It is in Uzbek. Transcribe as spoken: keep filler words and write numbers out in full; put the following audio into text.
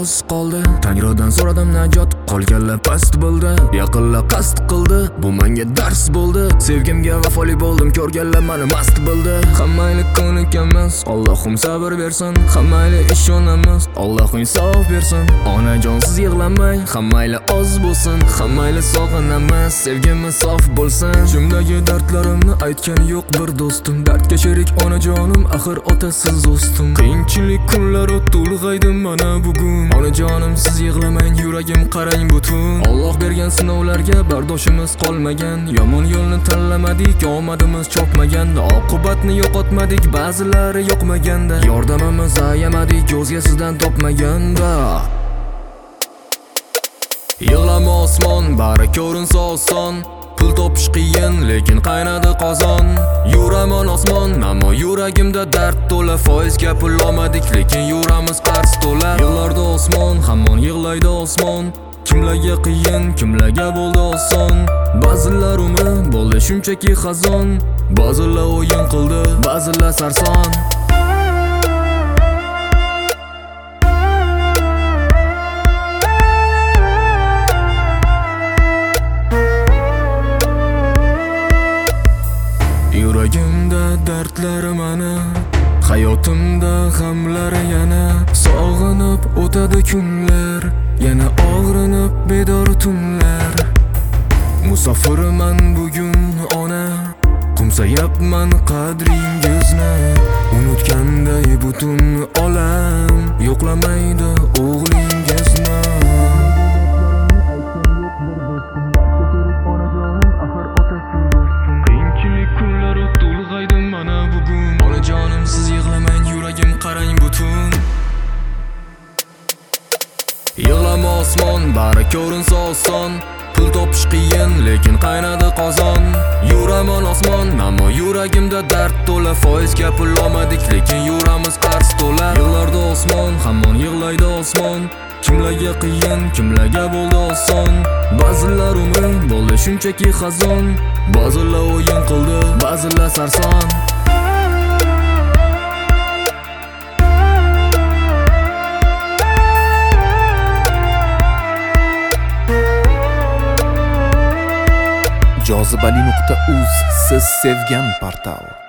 oz qoldi. Tangridan so'radim najot, qolganlar past bo'ldi. Yaqinlar qasd qildi, bu menga dars bo'ldi. Sevgimga vafoli bo'ldim, ko'rganlar meni mast bildi. Hammaylik ko'nikamiz, Allohim sabr bersin. Hammaylik ishonamiz, Alloh insof bersin. Onajonsiz yig'lamang, hammaylik oz bo'lsin. Hammaylik sog'inamiz, sevgimiz sof bo'lsin. Jumdagi dardlarimni aytgan yo'q bir do'stim. Dardga sherik onajonim, axir otasiz do'stim. Qiyinchilik kunlar o'tdi, ulg'aydim mana bugun. Onajonim siz yig'lamang, yuragim qarang butun. Alloh bergan sinovlarga bardoshimiz qolmagan. Yomon yo'lni tanlamadik, omadimiz chopmagan. Oqibatni yo'qotmadik, ba'zilari yoqmaganda. Yordamimiz ayamadik, o'zga sizdan topmaganda. Yig'lama osmon, bari ko'rinsa oson. Pul topish qiyin, lekin qaynadi qozon. Yuraman osmon, ammo yuragimda dard to'la. Foizga pul olmadik, lekin yuramiz qarz to'la. Yillarda osmon, hamon yig'laydi osmon. Kimlarga qiyin, kimlarga bo'ldi oson. Ba'zilar umri bo'ldi shunchaki xazon. Ba'zilar o'yin qildi, ba'zilar sarson. Yuragimda dardlar mana, hayotimda g'amlar yana. Sog'inib o'tadi kunlar, yana og'rinib bedor tunlar. Musofirman bugun ona, qumsayapman qadringizni. Unutganday butun olam, yo'qlamaydi o'g'lingizni. Yig'lama osmon, bari ko'rinsa oson. Pul topish qiyin, lekin qaynadi qozon. Yuraman osmon, ammo yuragimda dard to'la. Foizga pul olmadik, lekin yuramiz qarz to'la. Yillarda osmon, hamon yig'laydi osmon. Kimlarga qiyin, kimlarga bo'ldi oson. Ba'zilar umri bo'ldi shunchaki xazon. Ba'zilar o'yin qildi, ba'zilar sarson. jozibali nuqta uz siz sevgan portal.